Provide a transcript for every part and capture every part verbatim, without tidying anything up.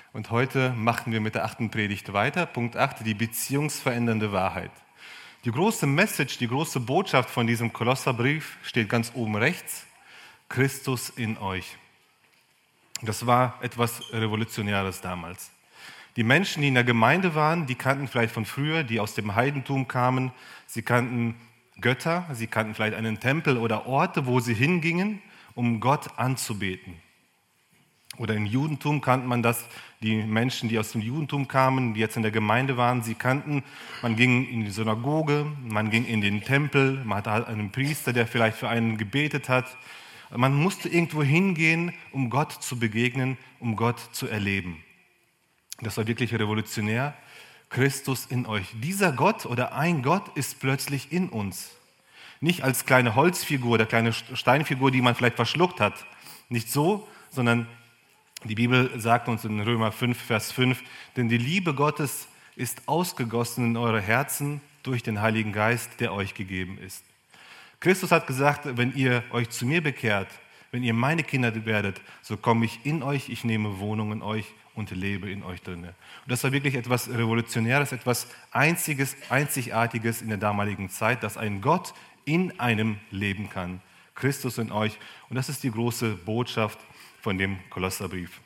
Und heute machen wir mit der achten Predigt weiter. Punkt acht, die beziehungsverändernde Wahrheit. Die große Message, die große Botschaft von diesem Kolosserbrief steht ganz oben rechts. Christus in euch. Das war etwas Revolutionäres damals. Die Menschen, die in der Gemeinde waren, die kannten vielleicht von früher, die aus dem Heidentum kamen. Sie kannten Götter, sie kannten vielleicht einen Tempel oder Orte, wo sie hingingen, um Gott anzubeten. Oder im Judentum kannte man das, die Menschen, die aus dem Judentum kamen, die jetzt in der Gemeinde waren, sie kannten, man ging in die Synagoge, man ging in den Tempel, man hatte halt einen Priester, der vielleicht für einen gebetet hat. Man musste irgendwo hingehen, um Gott zu begegnen, um Gott zu erleben. Das war wirklich revolutionär. Christus in euch. Dieser Gott oder ein Gott ist plötzlich in uns. Nicht als kleine Holzfigur oder kleine Steinfigur, die man vielleicht verschluckt hat. Nicht so, sondern die Bibel sagt uns in Römer fünf, Vers fünf, denn die Liebe Gottes ist ausgegossen in eure Herzen durch den Heiligen Geist, der euch gegeben ist. Christus hat gesagt, wenn ihr euch zu mir bekehrt, wenn ihr meine Kinder werdet, so komme ich in euch, ich nehme Wohnung in euch und lebe in euch drin. Und das war wirklich etwas Revolutionäres, etwas Einziges, Einzigartiges in der damaligen Zeit, dass ein Gott in einem leben kann. Christus in euch. Und das ist die große Botschaft von dem Kolosserbrief.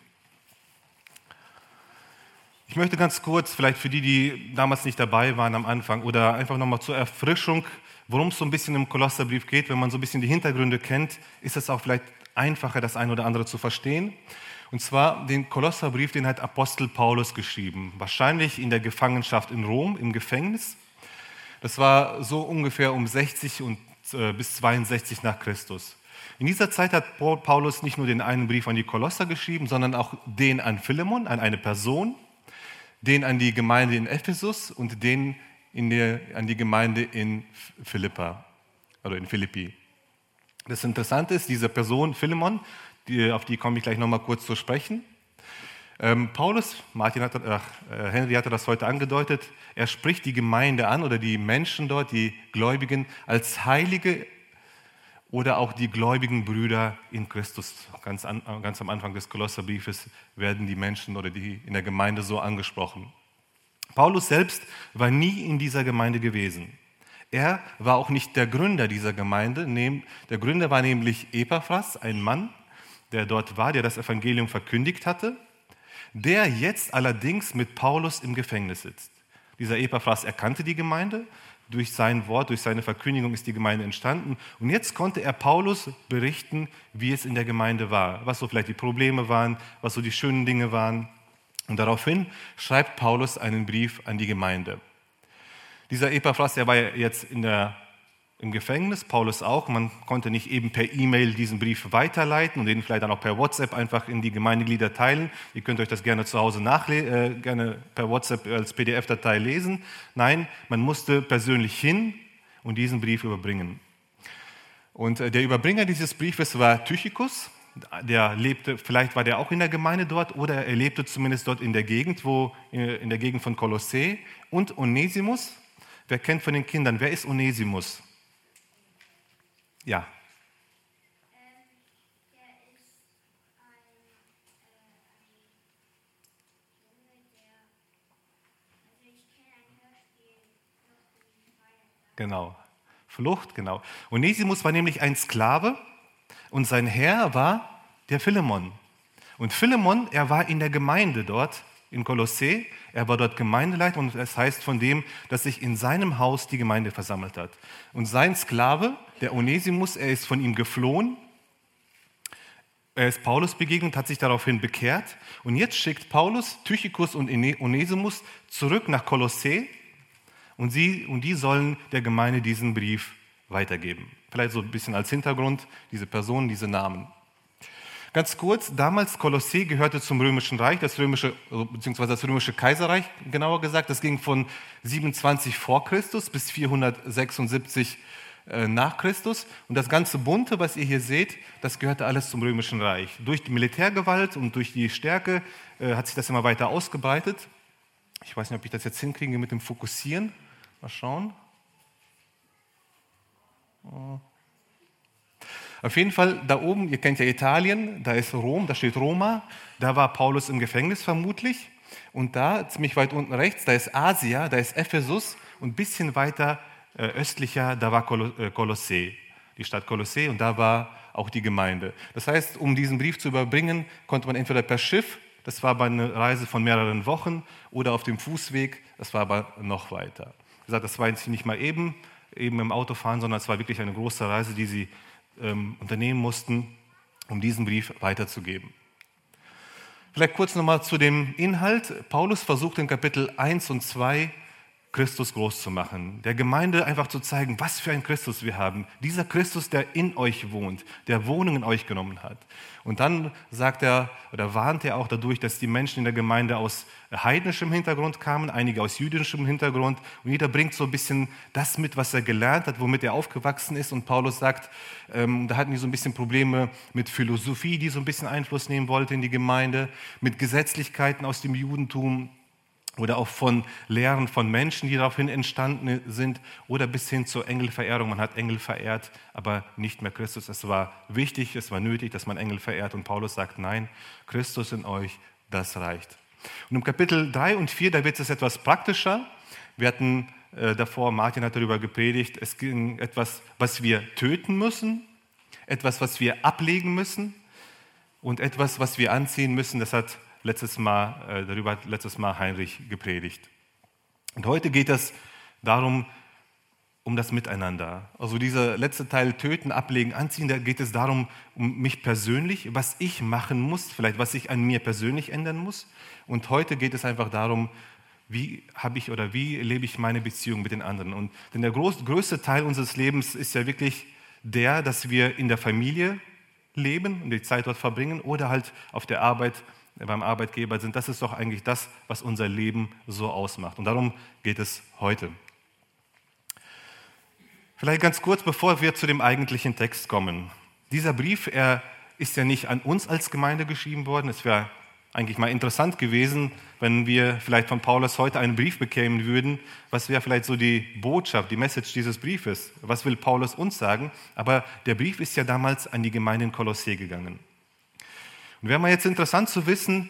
Ich möchte ganz kurz, vielleicht für die, die damals nicht dabei waren am Anfang, oder einfach nochmal zur Erfrischung, worum es so ein bisschen im Kolosserbrief geht. Wenn man so ein bisschen die Hintergründe kennt, ist es auch vielleicht einfacher, das eine oder andere zu verstehen. Und zwar den Kolosserbrief, den hat Apostel Paulus geschrieben, wahrscheinlich in der Gefangenschaft in Rom, im Gefängnis. Das war so ungefähr um sechzig und, äh, bis zweiundsechzig nach Christus. In dieser Zeit hat Paulus nicht nur den einen Brief an die Kolosser geschrieben, sondern auch den an Philemon, an eine Person, den an die Gemeinde in Ephesus und den in der, an die Gemeinde in Philippa oder in Philippi. Das Interessante ist, diese Person Philemon, die, auf die komme ich gleich nochmal kurz zu sprechen. Ähm, Paulus, Martin hat, ach, Henry hatte das heute angedeutet, er spricht die Gemeinde an oder die Menschen dort, die Gläubigen, als Heilige oder auch die gläubigen Brüder in Christus. Ganz, an, ganz am Anfang des Kolosserbriefes werden die Menschen oder die in der Gemeinde so angesprochen. Paulus selbst war nie in dieser Gemeinde gewesen. Er war auch nicht der Gründer dieser Gemeinde. Der Gründer war nämlich Epaphras, ein Mann, der dort war, der das Evangelium verkündigt hatte, der jetzt allerdings mit Paulus im Gefängnis sitzt. Dieser Epaphras erkannte die Gemeinde. Durch sein Wort, durch seine Verkündigung ist die Gemeinde entstanden. Und jetzt konnte er Paulus berichten, wie es in der Gemeinde war, was so vielleicht die Probleme waren, was so die schönen Dinge waren. Und daraufhin schreibt Paulus einen Brief an die Gemeinde. Dieser Epaphras, der war jetzt in der, im Gefängnis, Paulus auch. Man konnte nicht eben per E-Mail diesen Brief weiterleiten und den vielleicht dann auch per WhatsApp einfach in die Gemeindeglieder teilen. Ihr könnt euch das gerne zu Hause nachle- äh, gerne per WhatsApp als P D F-Datei lesen. Nein, man musste persönlich hin und diesen Brief überbringen. Und äh, der Überbringer dieses Briefes war Tychicus. Der lebte, vielleicht war der auch in der Gemeinde dort oder er lebte zumindest dort in der Gegend, wo, in der Gegend von Kolossä. Und Onesimus, wer kennt von den Kindern, wer ist Onesimus? Ja. Ähm, der ist ein, äh, ein Junge, der, also ich kenne ein Hörspiel, Flucht in die Freiheit. Genau, Flucht, genau. Onesimus war nämlich ein Sklave und sein Herr war der Philemon. Und Philemon, er war in der Gemeinde dort in Kolossä, er war dort Gemeindeleiter und das heißt von dem, dass sich in seinem Haus die Gemeinde versammelt hat. Und sein Sklave, der Onesimus, er ist von ihm geflohen, er ist Paulus begegnet, hat sich daraufhin bekehrt und jetzt schickt Paulus Tychicus und Onesimus zurück nach Kolossä und, sie, und die sollen der Gemeinde diesen Brief weitergeben. Vielleicht so ein bisschen als Hintergrund, diese Personen, diese Namen. Ganz kurz, damals Kolossä gehörte zum Römischen Reich, das römische, beziehungsweise das römische Kaiserreich, genauer gesagt. Das ging von siebenundzwanzig vor Christus bis vierhundertsechsundsiebzig nach Christus. Und das ganze Bunte, was ihr hier seht, das gehörte alles zum Römischen Reich. Durch die Militärgewalt und durch die Stärke äh, hat sich das immer weiter ausgebreitet. Ich weiß nicht, ob ich das jetzt hinkriege mit dem Fokussieren. Mal schauen. Auf jeden Fall da oben, ihr kennt ja Italien, da ist Rom, da steht Roma, da war Paulus im Gefängnis vermutlich. Und da, ziemlich weit unten rechts, da ist Asia, da ist Ephesus und ein bisschen weiter äh, östlicher, da war Kolo- äh, Kolossee, die Stadt Kolossee und da war auch die Gemeinde. Das heißt, um diesen Brief zu überbringen, konnte man entweder per Schiff, das war aber eine Reise von mehreren Wochen, oder auf dem Fußweg, das war aber noch weiter. Wie gesagt, das war jetzt nicht mal eben, eben im Auto fahren, sondern es war wirklich eine große Reise, die sie ähm, unternehmen mussten, um diesen Brief weiterzugeben. Vielleicht kurz nochmal zu dem Inhalt. Paulus versucht in Kapitel eins und zwei Christus groß zu machen, der Gemeinde einfach zu zeigen, was für ein Christus wir haben. Dieser Christus, der in euch wohnt, der Wohnung in euch genommen hat. Und dann sagt er oder warnt er auch dadurch, dass die Menschen in der Gemeinde aus heidnischem Hintergrund kamen, einige aus jüdischem Hintergrund. Und jeder bringt so ein bisschen das mit, was er gelernt hat, womit er aufgewachsen ist. Und Paulus sagt, ähm, da hatten die so ein bisschen Probleme mit Philosophie, die so ein bisschen Einfluss nehmen wollte in die Gemeinde, mit Gesetzlichkeiten aus dem Judentum, oder auch von Lehren von Menschen, die daraufhin entstanden sind, oder bis hin zur Engelverehrung. Man hat Engel verehrt, aber nicht mehr Christus. Es war wichtig, es war nötig, dass man Engel verehrt. Und Paulus sagt, nein, Christus in euch, das reicht. Und im Kapitel drei und vier, da wird es etwas praktischer. Wir hatten äh, davor, Martin hat darüber gepredigt, es ging etwas, was wir töten müssen, etwas, was wir ablegen müssen und etwas, was wir anziehen müssen. Das hat Letztes Mal, äh, darüber hat letztes Mal Heinrich gepredigt. Und heute geht es darum, um das Miteinander. Also dieser letzte Teil Töten, Ablegen, Anziehen, da geht es darum, um mich persönlich, was ich machen muss, vielleicht was ich an mir persönlich ändern muss. Und heute geht es einfach darum, wie habe ich oder wie lebe ich meine Beziehung mit den anderen. Und denn der groß, größte Teil unseres Lebens ist ja wirklich der, dass wir in der Familie leben und die Zeit dort verbringen oder halt auf der Arbeit beim Arbeitgeber sind. Das ist doch eigentlich das, was unser Leben so ausmacht. Und darum geht es heute. Vielleicht ganz kurz, bevor wir zu dem eigentlichen Text kommen. Dieser Brief, er ist ja nicht an uns als Gemeinde geschrieben worden. Es wäre eigentlich mal interessant gewesen, wenn wir vielleicht von Paulus heute einen Brief bekämen würden. Was wäre vielleicht so die Botschaft, die Message dieses Briefes? Was will Paulus uns sagen? Aber der Brief ist ja damals an die Gemeinde in Kolossee gegangen. Und wäre mal jetzt interessant zu wissen,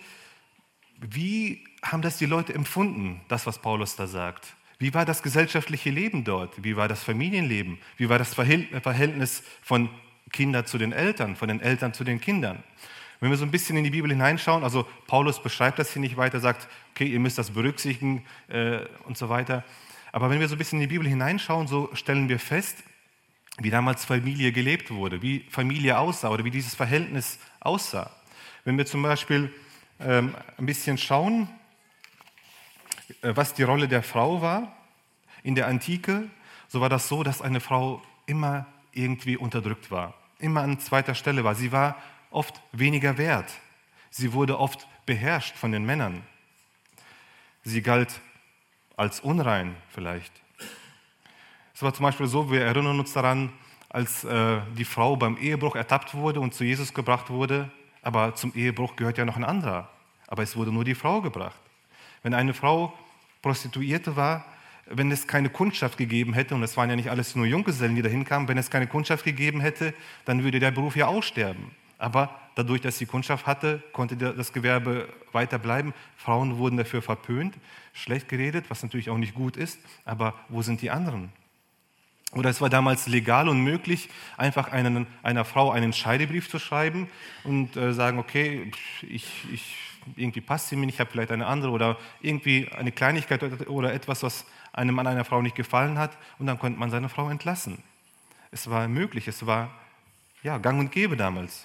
wie haben das die Leute empfunden, das, was Paulus da sagt? Wie war das gesellschaftliche Leben dort? Wie war das Familienleben? Wie war das Verhältnis von Kindern zu den Eltern, von den Eltern zu den Kindern? Wenn wir so ein bisschen in die Bibel hineinschauen, also Paulus beschreibt das hier nicht weiter, sagt, okay, ihr müsst das berücksichtigen äh, und so weiter. Aber wenn wir so ein bisschen in die Bibel hineinschauen, so stellen wir fest, wie damals Familie gelebt wurde, wie Familie aussah oder wie dieses Verhältnis aussah. Wenn wir zum Beispiel ähm, ein bisschen schauen, äh, was die Rolle der Frau war in der Antike, so war das so, dass eine Frau immer irgendwie unterdrückt war, immer an zweiter Stelle war. Sie war oft weniger wert. Sie wurde oft beherrscht von den Männern. Sie galt als unrein vielleicht. Es war zum Beispiel so, wir erinnern uns daran, als äh, die Frau beim Ehebruch ertappt wurde und zu Jesus gebracht wurde, aber zum Ehebruch gehört ja noch ein anderer. Aber es wurde nur die Frau gebracht. Wenn eine Frau Prostituierte war, wenn es keine Kundschaft gegeben hätte, und es waren ja nicht alles nur Junggesellen, die da hinkamen, wenn es keine Kundschaft gegeben hätte, dann würde der Beruf ja aussterben. Aber dadurch, dass sie Kundschaft hatte, konnte das Gewerbe weiter bleiben. Frauen wurden dafür verpönt, schlecht geredet, was natürlich auch nicht gut ist. Aber wo sind die anderen? Oder es war damals legal und möglich, einfach einen, einer Frau einen Scheidebrief zu schreiben und äh, sagen, okay, ich, ich, irgendwie passt sie mir nicht, ich habe vielleicht eine andere oder irgendwie eine Kleinigkeit oder, oder etwas, was einem Mann einer Frau nicht gefallen hat, und dann konnte man seine Frau entlassen. Es war möglich, es war ja, gang und gäbe damals.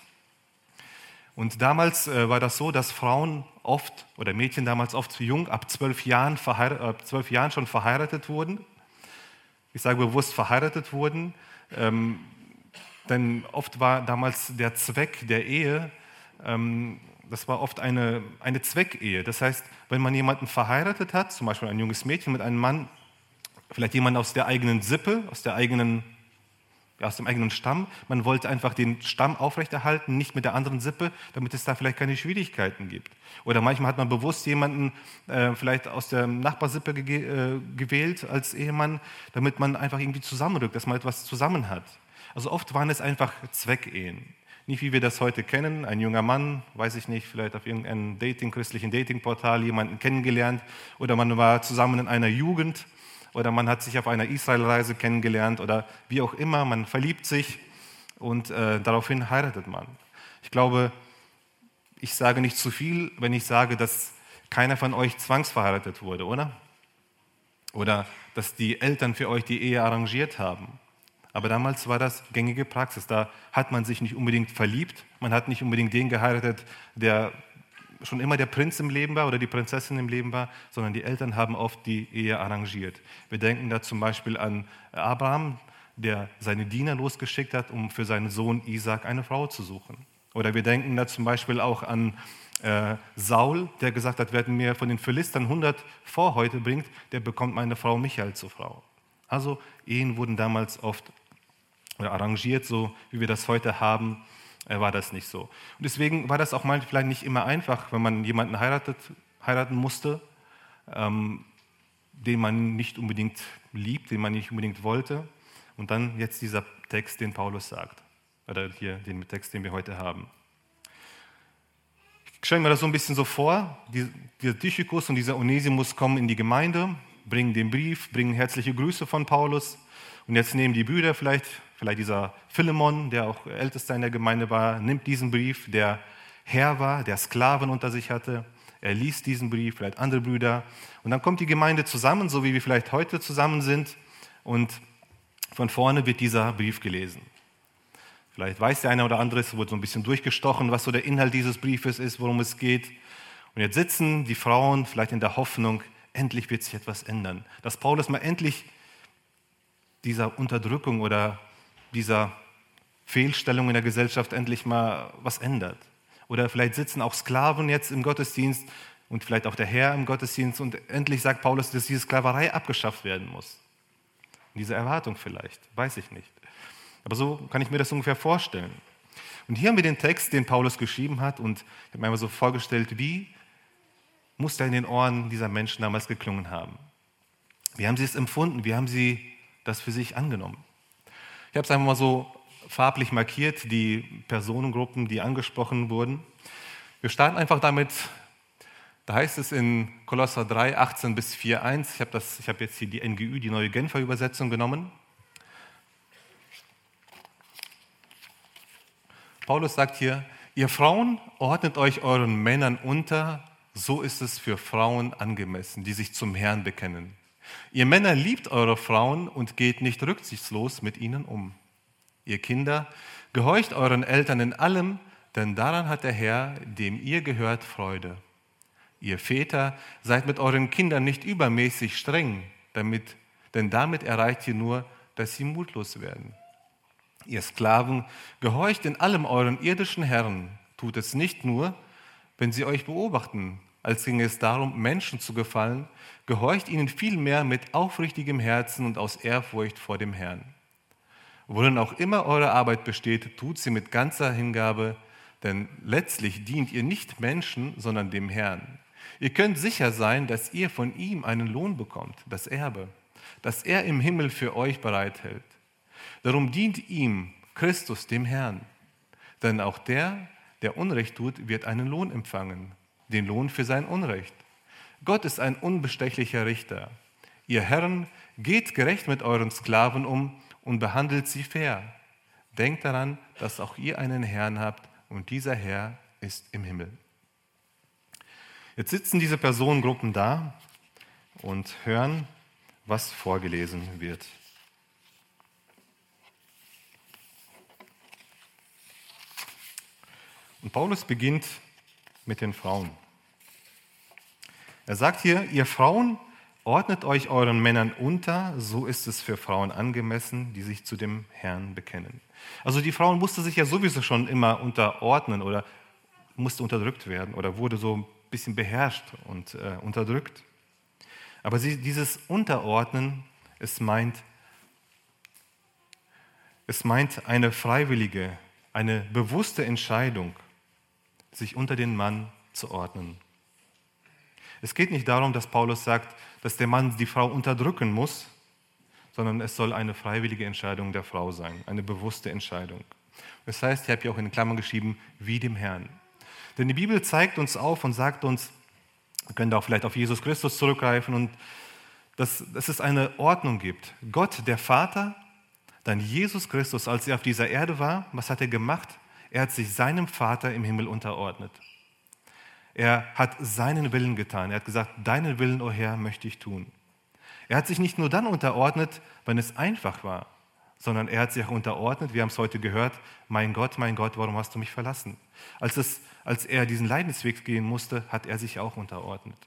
Und damals äh, war das so, dass Frauen oft oder Mädchen damals oft jung, ab zwölf Jahren, verheir- ab zwölf Jahren schon verheiratet wurden. Ich sage bewusst verheiratet wurden, ähm, denn oft war damals der Zweck der Ehe, ähm, das war oft eine, eine Zweckehe. Das heißt, wenn man jemanden verheiratet hat, zum Beispiel ein junges Mädchen mit einem Mann, vielleicht jemand aus der eigenen Sippe, aus, der eigenen, ja, aus dem eigenen Stamm, man wollte einfach den Stamm aufrechterhalten, nicht mit der anderen Sippe, damit es da vielleicht keine Schwierigkeiten gibt. Oder manchmal hat man bewusst jemanden äh, vielleicht aus der Nachbarsippe ge- äh, gewählt als Ehemann, damit man einfach irgendwie zusammenrückt, dass man etwas zusammen hat. Also oft waren es einfach Zweckehen. Nicht wie wir das heute kennen, ein junger Mann, weiß ich nicht, vielleicht auf irgendeinem Dating, christlichen Datingportal jemanden kennengelernt oder man war zusammen in einer Jugend oder man hat sich auf einer Israelreise kennengelernt oder wie auch immer, man verliebt sich und äh, daraufhin heiratet man. Ich glaube, ich sage nicht zu viel, wenn ich sage, dass keiner von euch zwangsverheiratet wurde, oder? Oder dass die Eltern für euch die Ehe arrangiert haben. Aber damals war das gängige Praxis. Da hat man sich nicht unbedingt verliebt, man hat nicht unbedingt den geheiratet, der schon immer der Prinz im Leben war oder die Prinzessin im Leben war, sondern die Eltern haben oft die Ehe arrangiert. Wir denken da zum Beispiel an Abraham, der seine Diener losgeschickt hat, um für seinen Sohn Isaac eine Frau zu suchen. Oder wir denken da zum Beispiel auch an äh, Saul, der gesagt hat, wer mir von den Philistern hundert Vorhäute bringt, der bekommt meine Frau Michael zur Frau. Also Ehen wurden damals oft oder arrangiert, so wie wir das heute haben, äh, war das nicht so. Und deswegen war das auch mal vielleicht nicht immer einfach, wenn man jemanden heiratet, heiraten musste, ähm, den man nicht unbedingt liebt, den man nicht unbedingt wollte. Und dann jetzt dieser Text, den Paulus sagt, oder hier den Text, den wir heute haben. Ich stelle mir das so ein bisschen so vor, dieser Tychikus und dieser Onesimus kommen in die Gemeinde, bringen den Brief, bringen herzliche Grüße von Paulus und jetzt nehmen die Brüder vielleicht, vielleicht dieser Philemon, der auch Ältester in der Gemeinde war, nimmt diesen Brief, der Herr war, der Sklaven unter sich hatte, er liest diesen Brief, vielleicht andere Brüder und dann kommt die Gemeinde zusammen, so wie wir vielleicht heute zusammen sind und von vorne wird dieser Brief gelesen. Vielleicht weiß der eine oder andere, es wurde so ein bisschen durchgestochen, was so der Inhalt dieses Briefes ist, worum es geht. Und jetzt sitzen die Frauen vielleicht in der Hoffnung, endlich wird sich etwas ändern. Dass Paulus mal endlich dieser Unterdrückung oder dieser Fehlstellung in der Gesellschaft endlich mal was ändert. Oder vielleicht sitzen auch Sklaven jetzt im Gottesdienst und vielleicht auch der Herr im Gottesdienst und endlich sagt Paulus, dass diese Sklaverei abgeschafft werden muss. Diese Erwartung vielleicht, weiß ich nicht. Aber so kann ich mir das ungefähr vorstellen. Und hier haben wir den Text, den Paulus geschrieben hat und ich habe mir einmal so vorgestellt, wie muss der in den Ohren dieser Menschen damals geklungen haben? Wie haben sie es empfunden? Wie haben sie das für sich angenommen? Ich habe es einfach mal so farblich markiert, die Personengruppen, die angesprochen wurden. Wir starten einfach damit, da heißt es in Kolosser drei, achtzehn bis vier, eins, ich habe das, ich habe jetzt hier die N G Ü, die neue Genfer Übersetzung genommen. Paulus sagt hier, ihr Frauen ordnet euch euren Männern unter, so ist es für Frauen angemessen, die sich zum Herrn bekennen. Ihr Männer liebt eure Frauen und geht nicht rücksichtslos mit ihnen um. Ihr Kinder, gehorcht euren Eltern in allem, denn daran hat der Herr, dem ihr gehört, Freude. Ihr Väter, seid mit euren Kindern nicht übermäßig streng, damit, denn damit erreicht ihr nur, dass sie mutlos werden. Ihr Sklaven, gehorcht in allem euren irdischen Herren, tut es nicht nur, wenn sie euch beobachten, als ginge es darum, Menschen zu gefallen, gehorcht ihnen vielmehr mit aufrichtigem Herzen und aus Ehrfurcht vor dem Herrn. Worin auch immer eure Arbeit besteht, tut sie mit ganzer Hingabe, denn letztlich dient ihr nicht Menschen, sondern dem Herrn. Ihr könnt sicher sein, dass ihr von ihm einen Lohn bekommt, das Erbe, das er im Himmel für euch bereithält. Darum dient ihm Christus dem Herrn. Denn auch der, der Unrecht tut, wird einen Lohn empfangen, den Lohn für sein Unrecht. Gott ist ein unbestechlicher Richter. Ihr Herren, geht gerecht mit euren Sklaven um und behandelt sie fair. Denkt daran, dass auch ihr einen Herrn habt und dieser Herr ist im Himmel. Jetzt sitzen diese Personengruppen da und hören, was vorgelesen wird. Und Paulus beginnt mit den Frauen. Er sagt hier, ihr Frauen, ordnet euch euren Männern unter, so ist es für Frauen angemessen, die sich zu dem Herrn bekennen. Also die Frauen mussten sich ja sowieso schon immer unterordnen oder musste unterdrückt werden oder wurde so ein bisschen beherrscht und äh, unterdrückt. Aber sie, dieses Unterordnen, es meint, es meint eine freiwillige, eine bewusste Entscheidung, sich unter den Mann zu ordnen. Es geht nicht darum, dass Paulus sagt, dass der Mann die Frau unterdrücken muss, sondern es soll eine freiwillige Entscheidung der Frau sein, eine bewusste Entscheidung. Das heißt, ich habe hier auch in den Klammern geschrieben, wie dem Herrn. Denn die Bibel zeigt uns auf und sagt uns, wir können da auch vielleicht auf Jesus Christus zurückgreifen, und dass, dass es eine Ordnung gibt. Gott, der Vater, dann Jesus Christus, als er auf dieser Erde war, was hat er gemacht? Er hat sich seinem Vater im Himmel unterordnet. Er hat seinen Willen getan. Er hat gesagt, deinen Willen, o Herr, möchte ich tun. Er hat sich nicht nur dann unterordnet, wenn es einfach war, sondern er hat sich auch unterordnet, wir haben es heute gehört, mein Gott, mein Gott, warum hast du mich verlassen? Als, es, als er diesen Leidensweg gehen musste, hat er sich auch unterordnet.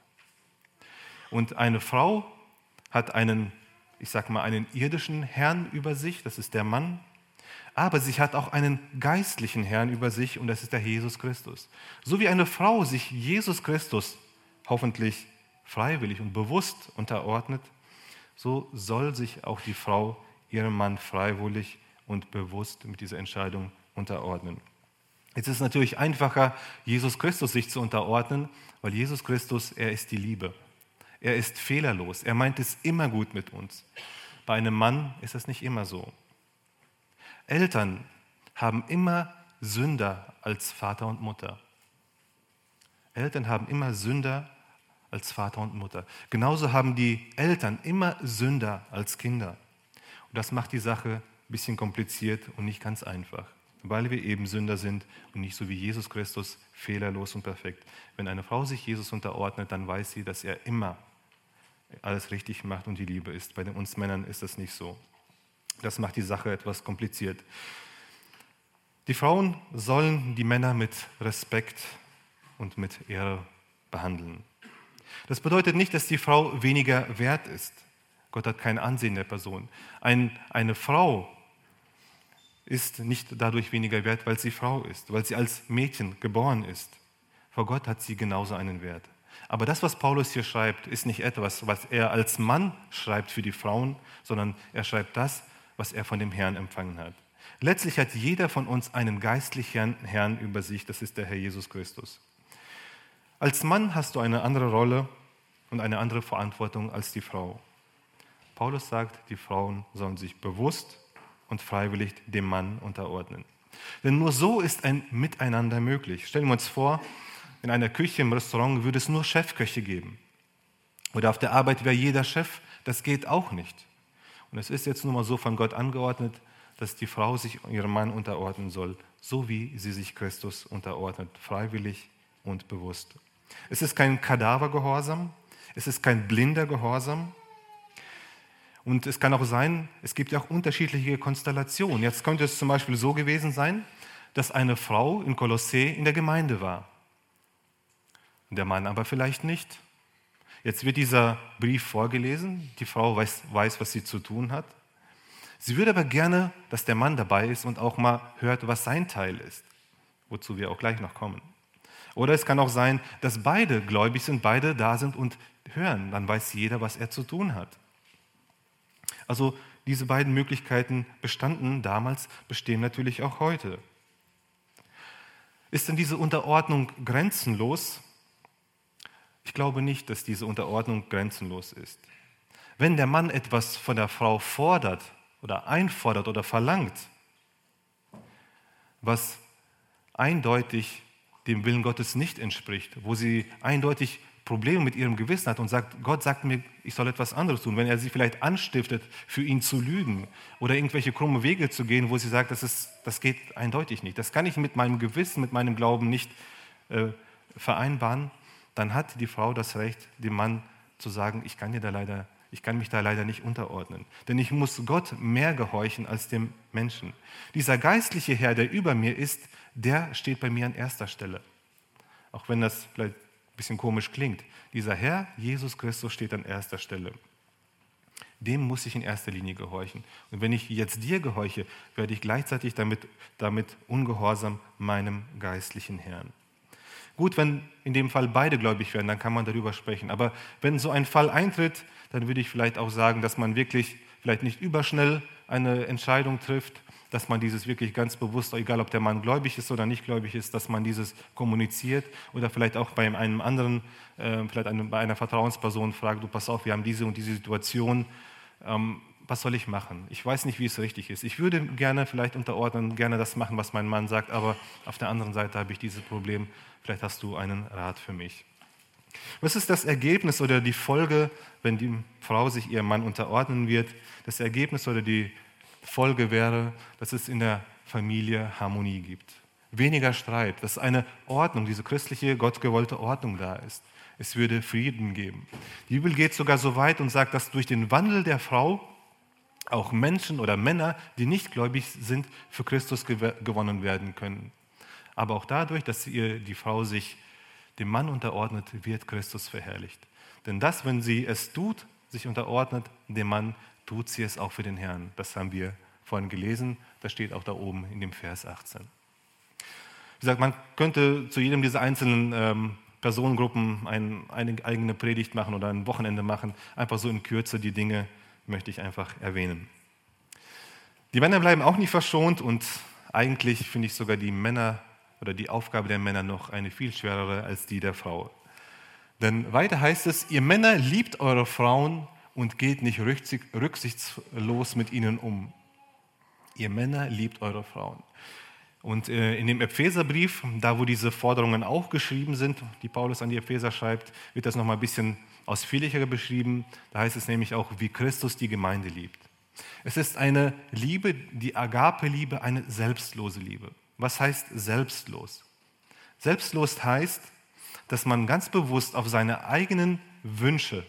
Und eine Frau hat einen, ich sag mal, einen irdischen Herrn über sich, das ist der Mann, aber sie hat auch einen geistlichen Herrn über sich, und das ist der Jesus Christus. So wie eine Frau sich Jesus Christus hoffentlich freiwillig und bewusst unterordnet, so soll sich auch die Frau ihrem Mann freiwillig und bewusst mit dieser Entscheidung unterordnen. Jetzt ist es natürlich einfacher, Jesus Christus sich zu unterordnen, weil Jesus Christus, er ist die Liebe. Er ist fehlerlos. Er meint es immer gut mit uns. Bei einem Mann ist das nicht immer so. Eltern haben immer Sünder als Vater und Mutter. Eltern haben immer Sünder als Vater und Mutter. Genauso haben die Eltern immer Sünder als Kinder. Und das macht die Sache ein bisschen kompliziert und nicht ganz einfach, weil wir eben Sünder sind und nicht so wie Jesus Christus fehlerlos und perfekt. Wenn eine Frau sich Jesus unterordnet, dann weiß sie, dass er immer alles richtig macht und die Liebe ist. Bei uns Männern ist das nicht so. Das macht die Sache etwas kompliziert. Die Frauen sollen die Männer mit Respekt und mit Ehre behandeln. Das bedeutet nicht, dass die Frau weniger wert ist. Gott hat kein Ansehen der Person. Ein, eine Frau ist nicht dadurch weniger wert, weil sie Frau ist, weil sie als Mädchen geboren ist. Vor Gott hat sie genauso einen Wert. Aber das, was Paulus hier schreibt, ist nicht etwas, was er als Mann schreibt für die Frauen, sondern er schreibt das, was er von dem Herrn empfangen hat. Letztlich hat jeder von uns einen geistlichen Herrn über sich, das ist der Herr Jesus Christus. Als Mann hast du eine andere Rolle und eine andere Verantwortung als die Frau. Paulus sagt, die Frauen sollen sich bewusst und freiwillig dem Mann unterordnen. Denn nur so ist ein Miteinander möglich. Stellen wir uns vor, in einer Küche im Restaurant würde es nur Chefköche geben. Oder auf der Arbeit wäre jeder Chef. Das geht auch nicht. Und es ist jetzt nun mal so von Gott angeordnet, dass die Frau sich ihrem Mann unterordnen soll, so wie sie sich Christus unterordnet, freiwillig und bewusst. Es ist kein Kadavergehorsam, es ist kein blinder Gehorsam. Und es kann auch sein, es gibt ja auch unterschiedliche Konstellationen. Jetzt könnte es zum Beispiel so gewesen sein, dass eine Frau in Kolossä in der Gemeinde war. Der Mann aber vielleicht nicht. Jetzt wird dieser Brief vorgelesen, die Frau weiß, weiß, was sie zu tun hat. Sie würde aber gerne, dass der Mann dabei ist und auch mal hört, was sein Teil ist, wozu wir auch gleich noch kommen. Oder es kann auch sein, dass beide gläubig sind, beide da sind und hören. Dann weiß jeder, was er zu tun hat. Also diese beiden Möglichkeiten bestanden damals, bestehen natürlich auch heute. Ist denn diese Unterordnung grenzenlos? Ich glaube nicht, dass diese Unterordnung grenzenlos ist. Wenn der Mann etwas von der Frau fordert oder einfordert oder verlangt, was eindeutig dem Willen Gottes nicht entspricht, wo sie eindeutig Probleme mit ihrem Gewissen hat und sagt, Gott sagt mir, ich soll etwas anderes tun, wenn er sie vielleicht anstiftet, für ihn zu lügen oder irgendwelche krumme Wege zu gehen, wo sie sagt, das, ist, das geht eindeutig nicht, das kann ich mit meinem Gewissen, mit meinem Glauben nicht äh, vereinbaren, dann hat die Frau das Recht, dem Mann zu sagen, ich kann dir da leider, ich kann mich da leider nicht unterordnen. Denn ich muss Gott mehr gehorchen als dem Menschen. Dieser geistliche Herr, der über mir ist, der steht bei mir an erster Stelle. Auch wenn das vielleicht ein bisschen komisch klingt. Dieser Herr, Jesus Christus, steht an erster Stelle. Dem muss ich in erster Linie gehorchen. Und wenn ich jetzt dir gehorche, werde ich gleichzeitig damit, damit ungehorsam meinem geistlichen Herrn. Gut, wenn in dem Fall beide gläubig werden, dann kann man darüber sprechen. Aber wenn so ein Fall eintritt, dann würde ich vielleicht auch sagen, dass man wirklich vielleicht nicht überschnell eine Entscheidung trifft, dass man dieses wirklich ganz bewusst, egal ob der Mann gläubig ist oder nicht gläubig ist, dass man dieses kommuniziert oder vielleicht auch bei einem anderen, äh, vielleicht eine, bei einer Vertrauensperson fragt, du pass auf, wir haben diese und diese Situation, ähm, was soll ich machen? Ich weiß nicht, wie es richtig ist. Ich würde gerne vielleicht unterordnen, gerne das machen, was mein Mann sagt, aber auf der anderen Seite habe ich dieses Problem. Vielleicht hast du einen Rat für mich. Was ist das Ergebnis oder die Folge, wenn die Frau sich ihrem Mann unterordnen wird? Das Ergebnis oder die Folge wäre, dass es in der Familie Harmonie gibt. Weniger Streit, dass eine Ordnung, diese christliche, gottgewollte Ordnung da ist. Es würde Frieden geben. Die Bibel geht sogar so weit und sagt, dass durch den Wandel der Frau auch Menschen oder Männer, die nicht gläubig sind, für Christus gewonnen werden können. Aber auch dadurch, dass ihr, die Frau sich dem Mann unterordnet, wird Christus verherrlicht. Denn das, wenn sie es tut, sich unterordnet dem Mann, tut sie es auch für den Herrn. Das haben wir vorhin gelesen, das steht auch da oben in dem Vers achtzehn. Wie gesagt, man könnte zu jedem dieser einzelnen ähm, Personengruppen ein, eine eigene Predigt machen oder ein Wochenende machen. Einfach so in Kürze die Dinge möchte ich einfach erwähnen. Die Männer bleiben auch nicht verschont und eigentlich finde ich sogar die Männer oder die Aufgabe der Männer noch eine viel schwerere als die der Frau. Denn weiter heißt es, ihr Männer liebt eure Frauen und geht nicht rücksichtslos mit ihnen um. Ihr Männer liebt eure Frauen. Und in dem Epheserbrief, da wo diese Forderungen auch geschrieben sind, die Paulus an die Epheser schreibt, wird das nochmal ein bisschen ausführlicher beschrieben. Da heißt es nämlich auch, wie Christus die Gemeinde liebt. Es ist eine Liebe, die Agape-Liebe, eine selbstlose Liebe. Was heißt selbstlos? Selbstlos heißt, dass man ganz bewusst auf seine eigenen Wünsche,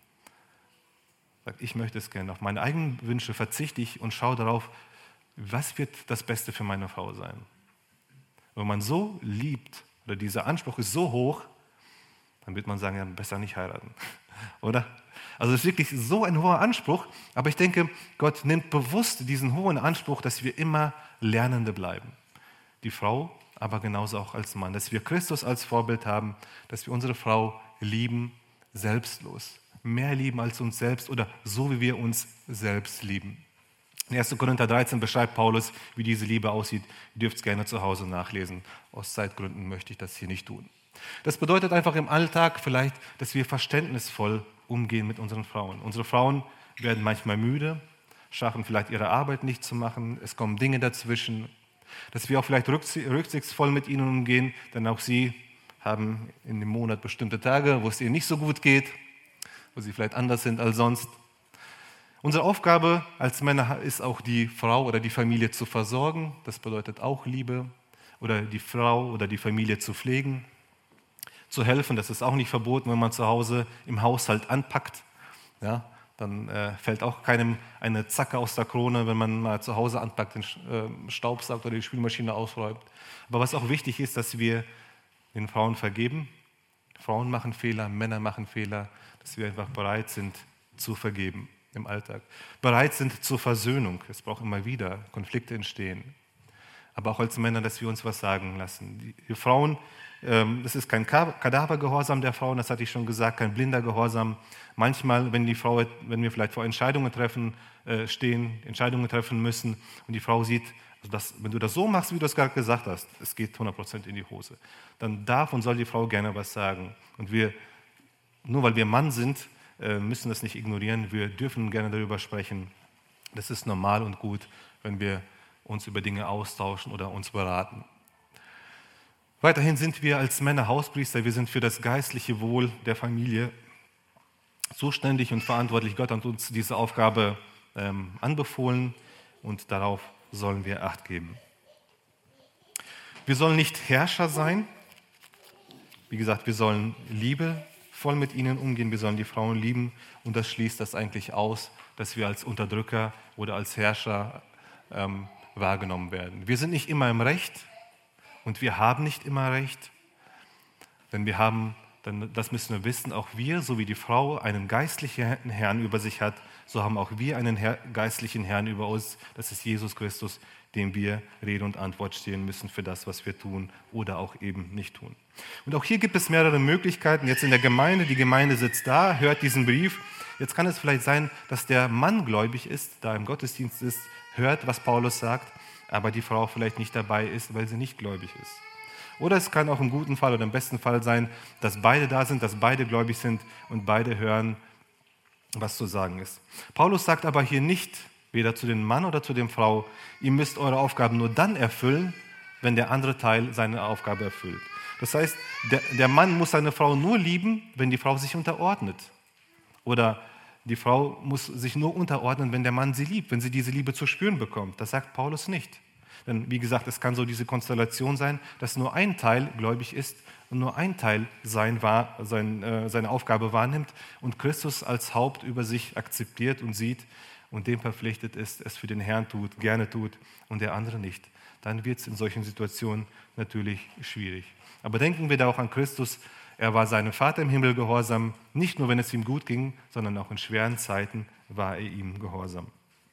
sagt, ich möchte es gerne, auf meine eigenen Wünsche verzichte ich und schaue darauf, was wird das Beste für meine Frau sein? Wenn man so liebt, oder dieser Anspruch ist so hoch, dann wird man sagen, ja, besser nicht heiraten. Oder? Also es ist wirklich so ein hoher Anspruch, aber ich denke, Gott nimmt bewusst diesen hohen Anspruch, dass wir immer Lernende bleiben. Die Frau, aber genauso auch als Mann, dass wir Christus als Vorbild haben, dass wir unsere Frau lieben, selbstlos, mehr lieben als uns selbst oder so, wie wir uns selbst lieben. In erster Korinther dreizehn beschreibt Paulus, wie diese Liebe aussieht. Ihr dürft es gerne zu Hause nachlesen. Aus Zeitgründen möchte ich das hier nicht tun. Das bedeutet einfach im Alltag vielleicht, dass wir verständnisvoll umgehen mit unseren Frauen. Unsere Frauen werden manchmal müde, schaffen vielleicht ihre Arbeit nicht zu machen, es kommen Dinge dazwischen. Dass wir auch vielleicht rücksichtsvoll mit ihnen umgehen, denn auch sie haben in dem Monat bestimmte Tage, wo es ihnen nicht so gut geht, wo sie vielleicht anders sind als sonst. Unsere Aufgabe als Männer ist auch, die Frau oder die Familie zu versorgen. Das bedeutet auch Liebe. Oder die Frau oder die Familie zu pflegen, zu helfen. Das ist auch nicht verboten, wenn man zu Hause im Haushalt anpackt. Ja, dann äh, fällt auch keinem eine Zacke aus der Krone, wenn man mal zu Hause anpackt, den äh, Staubsaugt oder die Spülmaschine ausräumt. Aber was auch wichtig ist, dass wir den Frauen vergeben. Frauen machen Fehler, Männer machen Fehler, dass wir einfach bereit sind zu vergeben im Alltag. Bereit sind zur Versöhnung. Es braucht immer wieder Konflikte entstehen. Aber auch als Männer, dass wir uns was sagen lassen. Die Frauen, ähm, das ist kein Kadavergehorsam der Frauen, das hatte ich schon gesagt, kein blinder Gehorsam. Manchmal, wenn die Frau, wenn wir vielleicht vor Entscheidungen treffen, äh, stehen, Entscheidungen treffen müssen und die Frau sieht, also das, wenn du das so machst, wie du es gerade gesagt hast, es geht hundert Prozent in die Hose, dann darf und soll die Frau gerne was sagen. Und wir, nur weil wir Mann sind, äh, müssen das nicht ignorieren. Wir dürfen gerne darüber sprechen. Das ist normal und gut, wenn wir uns über Dinge austauschen oder uns beraten. Weiterhin sind wir als Männer Hauspriester, wir sind für das geistliche Wohl der Familie zuständig und verantwortlich. Gott hat uns diese Aufgabe ähm, anbefohlen und darauf sollen wir Acht geben. Wir sollen nicht Herrscher sein. Wie gesagt, wir sollen liebevoll mit ihnen umgehen, wir sollen die Frauen lieben und das schließt das eigentlich aus, dass wir als Unterdrücker oder als Herrscher ähm, wahrgenommen werden. Wir sind nicht immer im Recht und wir haben nicht immer Recht, denn wir haben, dann, das müssen wir wissen, auch wir, so wie die Frau einen geistlichen Herrn über sich hat, so haben auch wir einen Herr, geistlichen Herrn über uns, das ist Jesus Christus, dem wir Rede und Antwort stehen müssen für das, was wir tun oder auch eben nicht tun. Und auch hier gibt es mehrere Möglichkeiten. Jetzt in der Gemeinde, die Gemeinde sitzt da, hört diesen Brief. Jetzt kann es vielleicht sein, dass der Mann gläubig ist, da im Gottesdienst ist, hört, was Paulus sagt, aber die Frau vielleicht nicht dabei ist, weil sie nicht gläubig ist. Oder es kann auch im guten Fall oder im besten Fall sein, dass beide da sind, dass beide gläubig sind und beide hören, was zu sagen ist. Paulus sagt aber hier nicht, weder zu dem Mann oder zu der Frau, ihr müsst eure Aufgaben nur dann erfüllen, wenn der andere Teil seine Aufgabe erfüllt. Das heißt, der, der Mann muss seine Frau nur lieben, wenn die Frau sich unterordnet. Oder die Frau muss sich nur unterordnen, wenn der Mann sie liebt, wenn sie diese Liebe zu spüren bekommt. Das sagt Paulus nicht. Denn wie gesagt, es kann so diese Konstellation sein, dass nur ein Teil gläubig ist und nur ein Teil sein, sein, äh, seine Aufgabe wahrnimmt und Christus als Haupt über sich akzeptiert und sieht und dem verpflichtet ist, es für den Herrn tut, gerne tut und der andere nicht. Dann wird es in solchen Situationen natürlich schwierig. Aber denken wir da auch an Christus. Er war seinem Vater im Himmel gehorsam, nicht nur wenn es ihm gut ging, sondern auch in schweren Zeiten war er ihm gehorsam.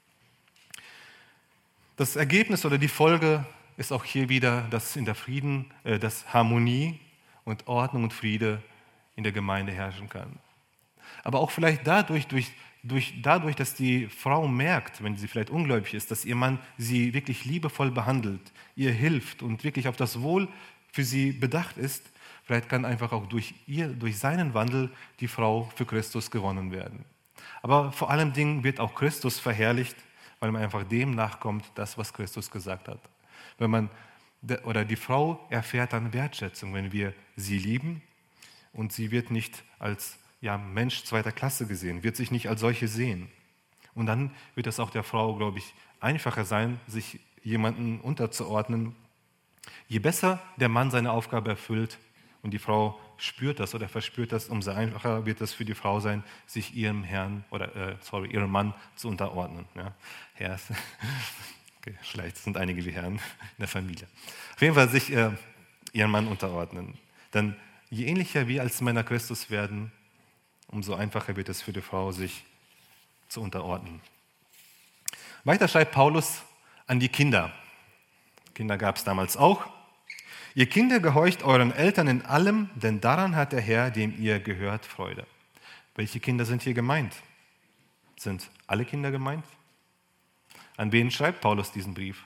Das Ergebnis oder die Folge ist auch hier wieder, dass in der Frieden, äh, dass Harmonie und Ordnung und Friede in der Gemeinde herrschen kann. Aber auch vielleicht dadurch, durch, durch, dadurch, dass die Frau merkt, wenn sie vielleicht ungläubig ist, dass ihr Mann sie wirklich liebevoll behandelt, ihr hilft und wirklich auf das Wohl für sie bedacht ist, vielleicht kann einfach auch durch, ihr, durch seinen Wandel die Frau für Christus gewonnen werden. Aber vor allem Dingen wird auch Christus verherrlicht, weil man einfach dem nachkommt, das, was Christus gesagt hat. Wenn man, oder die Frau erfährt dann Wertschätzung, wenn wir sie lieben und sie wird nicht als ja, Mensch zweiter Klasse gesehen, wird sich nicht als solche sehen. Und dann wird es auch der Frau, glaube ich, einfacher sein, sich jemandem unterzuordnen. Je besser der Mann seine Aufgabe erfüllt und die Frau spürt das oder verspürt das, umso einfacher wird es für die Frau sein, sich ihrem Herrn oder äh, sorry, ihrem Mann zu unterordnen. Ja, Herr, okay, vielleicht sind einige wie Herren in der Familie. Auf jeden Fall sich äh, ihrem Mann unterordnen. Denn je ähnlicher wir als Männer Christus werden, umso einfacher wird es für die Frau, sich zu unterordnen. Weiter schreibt Paulus an die Kinder. Kinder gab es damals auch. Ihr Kinder, gehorcht euren Eltern in allem, denn daran hat der Herr, dem ihr gehört, Freude. Welche Kinder sind hier gemeint? Sind alle Kinder gemeint? An wen schreibt Paulus diesen Brief?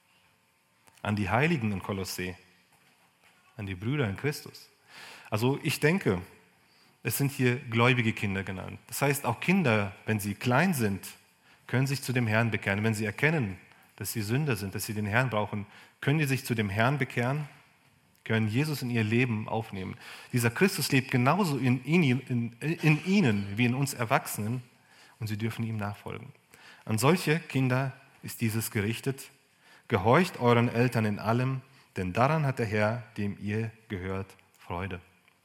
An die Heiligen in Kolossee, an die Brüder in Christus. Also ich denke, es sind hier gläubige Kinder genannt. Das heißt, auch Kinder, wenn sie klein sind, können sich zu dem Herrn bekehren. Wenn sie erkennen, dass sie Sünder sind, dass sie den Herrn brauchen, können die sich zu dem Herrn bekehren, können Jesus in ihr Leben aufnehmen. Dieser Christus lebt genauso in, in, in, in ihnen wie in uns Erwachsenen und sie dürfen ihm nachfolgen. An solche Kinder ist dieses gerichtet. Gehorcht euren Eltern in allem, denn daran hat der Herr, dem ihr gehört, Freude.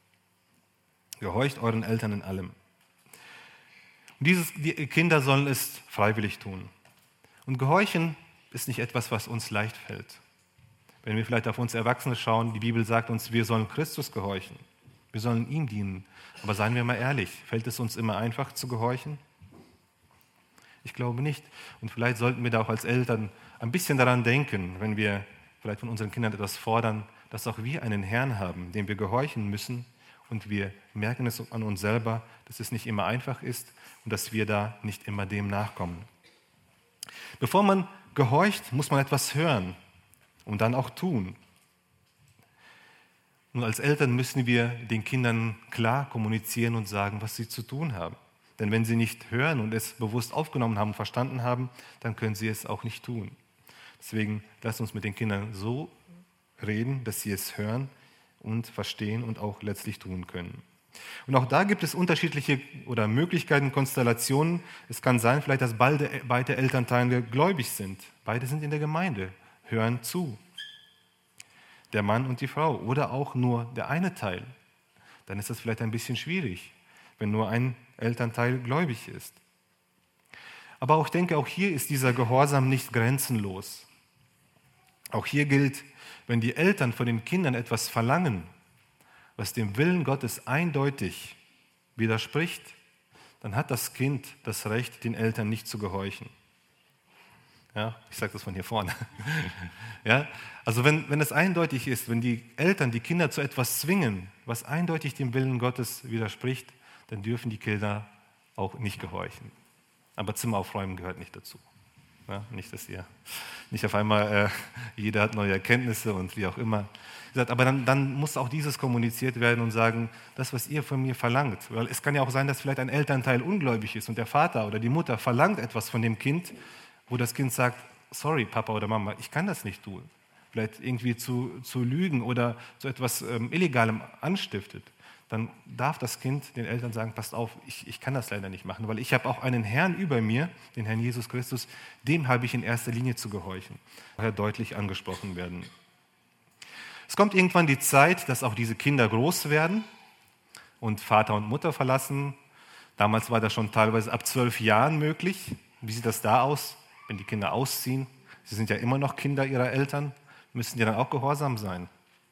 Gehorcht euren Eltern in allem. Und dieses, die Kinder sollen es freiwillig tun. Und Gehorchen ist nicht etwas, was uns leicht fällt. Wenn wir vielleicht auf uns Erwachsene schauen, die Bibel sagt uns, wir sollen Christus gehorchen. Wir sollen ihm dienen. Aber seien wir mal ehrlich, fällt es uns immer einfach zu gehorchen? Ich glaube nicht. Und vielleicht sollten wir da auch als Eltern ein bisschen daran denken, wenn wir vielleicht von unseren Kindern etwas fordern, dass auch wir einen Herrn haben, dem wir gehorchen müssen. Und wir merken es an uns selber, dass es nicht immer einfach ist und dass wir da nicht immer dem nachkommen. Bevor man gehorcht, muss man etwas hören und dann auch tun. Nun, als Eltern müssen wir den Kindern klar kommunizieren und sagen, was sie zu tun haben. Denn wenn sie nicht hören und es bewusst aufgenommen haben und verstanden haben, dann können sie es auch nicht tun. Deswegen lasst uns mit den Kindern so reden, dass sie es hören und verstehen und auch letztlich tun können. Und auch da gibt es unterschiedliche oder Möglichkeiten, Konstellationen. Es kann sein, vielleicht, dass beide, beide Elternteile gläubig sind. Beide sind in der Gemeinde, hören zu. Der Mann und die Frau oder auch nur der eine Teil. Dann ist das vielleicht ein bisschen schwierig, wenn nur ein Elternteil gläubig ist. Aber auch, ich denke, auch hier ist dieser Gehorsam nicht grenzenlos. Auch hier gilt, wenn die Eltern von den Kindern etwas verlangen, was dem Willen Gottes eindeutig widerspricht, dann hat das Kind das Recht, den Eltern nicht zu gehorchen. Ja, ich sage das von hier vorne. Ja, also wenn, wenn es eindeutig ist, wenn die Eltern die Kinder zu etwas zwingen, was eindeutig dem Willen Gottes widerspricht, dann dürfen die Kinder auch nicht gehorchen. Aber Zimmer aufräumen gehört nicht dazu. Ja, nicht, dass ihr nicht auf einmal, äh, jeder hat neue Erkenntnisse und wie auch immer. Wie gesagt, aber dann, dann muss auch dieses kommuniziert werden und sagen, das, was ihr von mir verlangt. Weil es kann ja auch sein, dass vielleicht ein Elternteil ungläubig ist und der Vater oder die Mutter verlangt etwas von dem Kind, wo das Kind sagt, sorry Papa oder Mama, ich kann das nicht tun. Vielleicht irgendwie zu, zu lügen oder zu etwas ähm, Illegalem anstiftet. Dann darf das Kind den Eltern sagen, passt auf, ich, ich kann das leider nicht machen, weil ich habe auch einen Herrn über mir, den Herrn Jesus Christus, dem habe ich in erster Linie zu gehorchen. Daher deutlich angesprochen werden. Es kommt irgendwann die Zeit, dass auch diese Kinder groß werden und Vater und Mutter verlassen. Damals war das schon teilweise ab zwölf Jahren möglich. Wie sieht das da aus, wenn die Kinder ausziehen? Sie sind ja immer noch Kinder ihrer Eltern, müssen die dann auch gehorsam sein?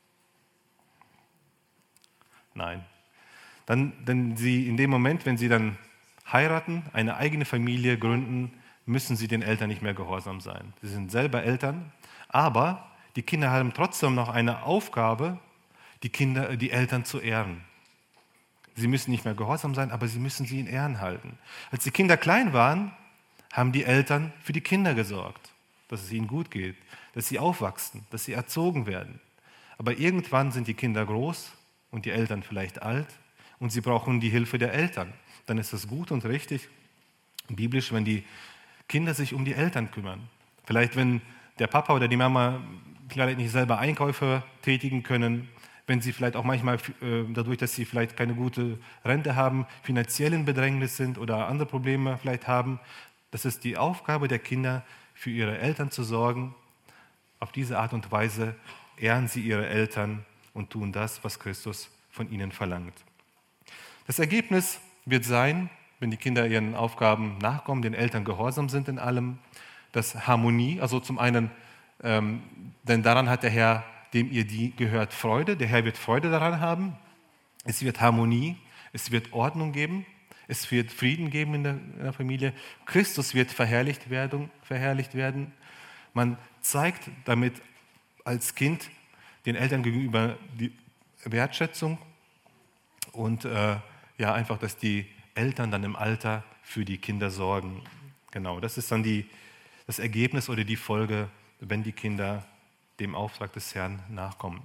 Nein. Dann, denn sie in dem Moment, wenn sie dann heiraten, eine eigene Familie gründen, müssen sie den Eltern nicht mehr gehorsam sein. Sie sind selber Eltern, aber die Kinder haben trotzdem noch eine Aufgabe, die Kinder, die Eltern zu ehren. Sie müssen nicht mehr gehorsam sein, aber sie müssen sie in Ehren halten. Als die Kinder klein waren, haben die Eltern für die Kinder gesorgt, dass es ihnen gut geht, dass sie aufwachsen, dass sie erzogen werden. Aber irgendwann sind die Kinder groß und die Eltern vielleicht alt und sie brauchen die Hilfe der Eltern. Dann ist es gut und richtig, biblisch, wenn die Kinder sich um die Eltern kümmern. Vielleicht, wenn der Papa oder die Mama vielleicht nicht selber Einkäufe tätigen können, wenn sie vielleicht auch manchmal äh, dadurch, dass sie vielleicht keine gute Rente haben, finanziellen Bedrängnis sind oder andere Probleme vielleicht haben. Das ist die Aufgabe der Kinder, für ihre Eltern zu sorgen. Auf diese Art und Weise ehren sie ihre Eltern und tun das, was Christus von ihnen verlangt. Das Ergebnis wird sein, wenn die Kinder ihren Aufgaben nachkommen, den Eltern gehorsam sind in allem, dass Harmonie, also zum einen, ähm, denn daran hat der Herr, dem ihr die gehört, Freude. Der Herr wird Freude daran haben. Es wird Harmonie, es wird Ordnung geben, es wird Frieden geben in der, in der Familie. Christus wird verherrlicht werden, verherrlicht werden. Man zeigt damit als Kind den Eltern gegenüber die Wertschätzung und äh, ja, einfach, dass die Eltern dann im Alter für die Kinder sorgen. Genau, das ist dann die, das Ergebnis oder die Folge, wenn die Kinder dem Auftrag des Herrn nachkommen.